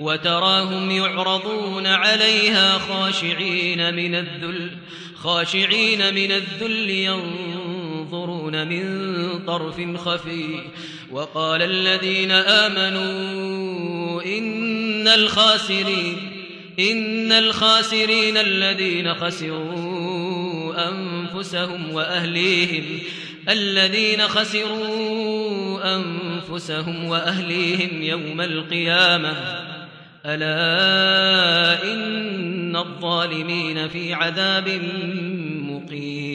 وتراهم يعرضون عليها خاشعين من الذل ينظرون من طرف خفي. وقال الذين آمنوا إن الخاسرين الذين خسروا أنفسهم وأهليهم يوم القيامة ألا إن الظالمين في عذاب مقيم.